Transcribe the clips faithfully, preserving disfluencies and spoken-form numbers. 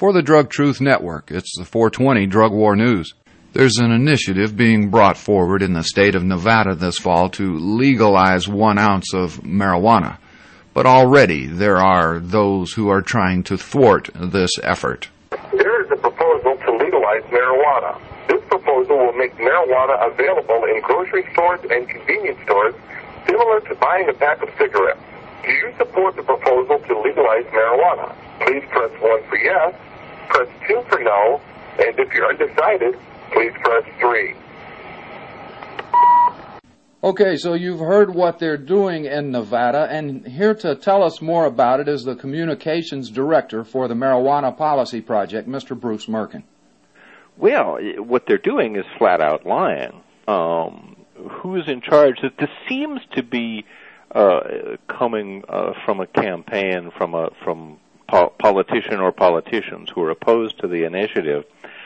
For the Drug Truth Network, it's the four twenty Drug War News. There's an initiative being brought forward in the state of Nevada this fall to legalize one ounce of marijuana. But already there are those who are trying to thwart this effort. There is a proposal to legalize marijuana. This proposal will make marijuana available in grocery stores and convenience stores, similar to buying a pack of cigarettes. Do you support the proposal to legalize marijuana? Please press one for yes, press two for no, and if you're undecided, please press three. Okay, so you've heard what they're doing in Nevada, and here to tell us more about it is the Communications Director for the Marijuana Policy Project, Mister Bruce Merkin. Well, what they're doing is flat-out lying. Um, who's in charge? This seems to be uh, coming uh, from a campaign from a from po- politician or politicians who are opposed to the initiative.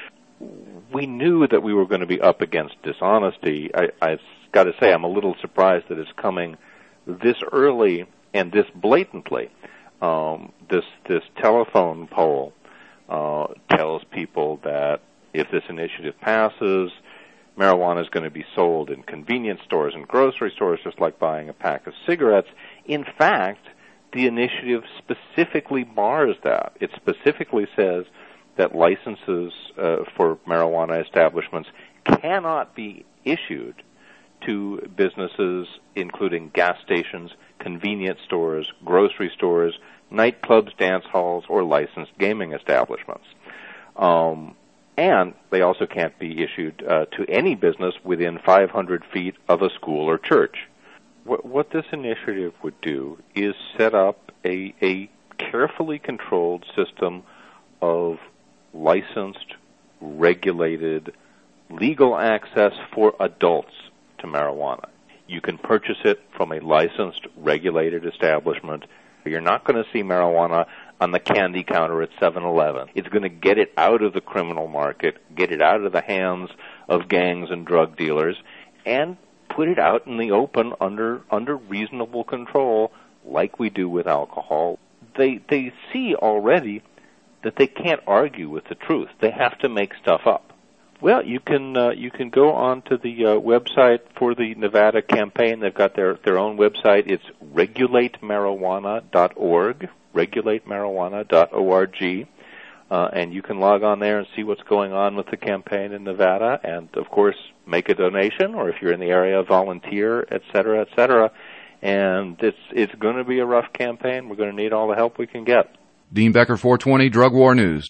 We knew that we were going to be up against dishonesty. I, I've got to say I'm a little surprised that it's coming this early and this blatantly. Um, this this telephone poll uh, tells people that if this initiative passes, marijuana is going to be sold in convenience stores and grocery stores just like buying a pack of cigarettes. In fact, the initiative specifically bars that. It specifically says that licenses uh, for marijuana establishments cannot be issued to businesses including gas stations, convenience stores, grocery stores, nightclubs, dance halls, or licensed gaming establishments. Um, and they also can't be issued uh, to any business within five hundred feet of a school or church. What, what this initiative would do is set up a, a carefully controlled system of licensed, regulated, legal access for adults to marijuana. You can purchase it from a licensed, regulated establishment. You're not going to see marijuana on the candy counter at seven eleven. It's going to get it out of the criminal market, get it out of the hands of gangs and drug dealers, and put it out in the open under under reasonable control like we do with alcohol. They they see already that they can't argue with the truth. They have to make stuff up. Well, you can uh, you can go on to the uh, website for the Nevada campaign. They've got their, their own website. It's regulate marijuana dot org, regulate marijuana dot org, uh, and you can log on there and see what's going on with the campaign in Nevada, and, of course, make a donation, or if you're in the area, volunteer, et cetera, et cetera. And it's, it's going to be a rough campaign. We're going to need all the help we can get. Dean Becker, four twenty Drug War News.